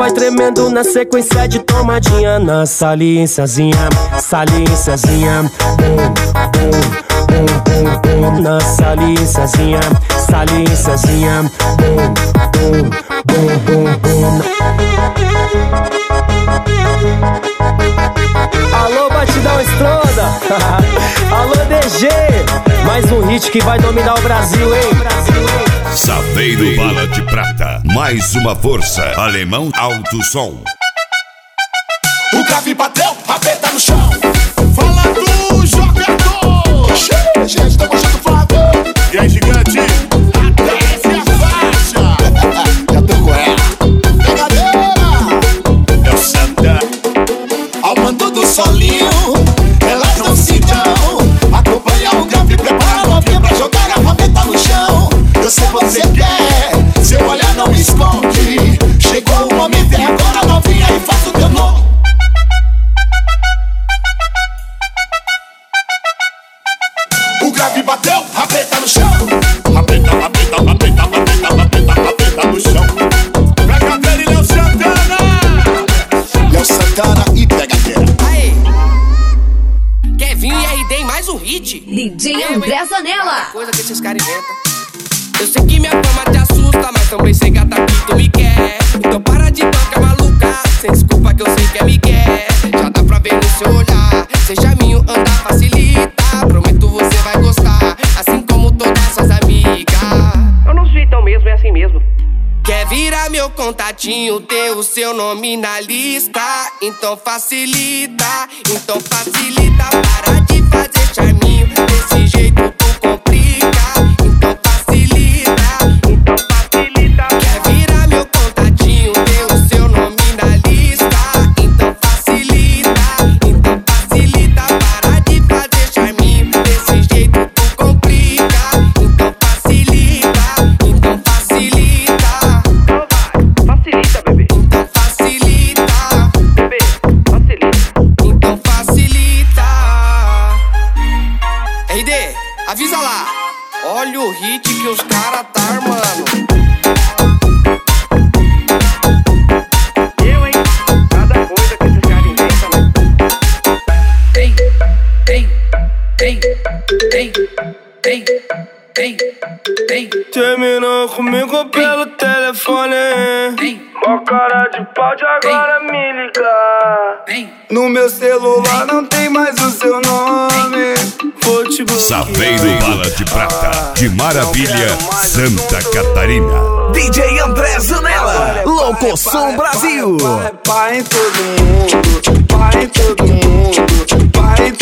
vai tremendo na sequência de tomadinha. Na saliênciazinha, saliênciazinha. Na saliênciazinha, saliênciazinha. Alô, Batidão Estronda. Alô, DG. Mais um hit que vai dominar o Brasil, hein? Saveiro Bala de Prata. Mais uma força. Alemão Alto Som. O grave bateu, rapeta no chão. Fala do jogador. Gente, tô gostando do Flávio. E aí, gigante? Desce a faixa. Já tô com ela. Pegadeira. É o Santana. Ao mando do solinho, elas não se dão. Acompanha o grave, prepara a novinha pra jogar a rapeta no chão. Eu sei você quer, seu olhar não esconde. Chegou o momento, é agora, novinha, e faça o teu nome. O grave bateu, rapeta no chão. Rapeta, rapeta, rapeta, rapeta, rapeta, rapeta no chão. Pegadeira e Léo Santana. Léo Santana e pegadeira. Aê! Kevin e RD em mais um hit. DJ André Zanella. Coisa que esses caras inventam. Eu sei que minha fama te assusta, mas também sei gata que tu me quer. Então para de banca maluca, sem desculpa que eu sei que é Miguel. Já dá pra ver no seu olhar, seja minho, andar facilita. Prometo você vai gostar, assim como todas suas amigas. Eu não sou então mesmo, é assim mesmo. Quer virar meu contatinho, ter o seu nome na lista? Então facilita, para de fazer charminho, desse jeito tu complica. Então facilita, quer virar meu contatinho, ter o seu nome na lista? Então facilita, para de fazer charminho, desse jeito tu complica. Então facilita. Facilita, bebê. Então facilita, bebê. Facilita. Então facilita. RD, avisa lá. Olha o hit que os caras tá armando. Eu, hein? Cada coisa que esses caras inventam, né? Terminou comigo pelo telefone. Mó cara de pau de agora me ligar. No meu celular não tem mais o seu nome. Vou te bloquear. Saveiro Bala de Prata. De Maravilha, Santa Catarina. DJ André Zanella. Louco Som Brasil. Pai em todo mundo, pai em todo mundo, pai em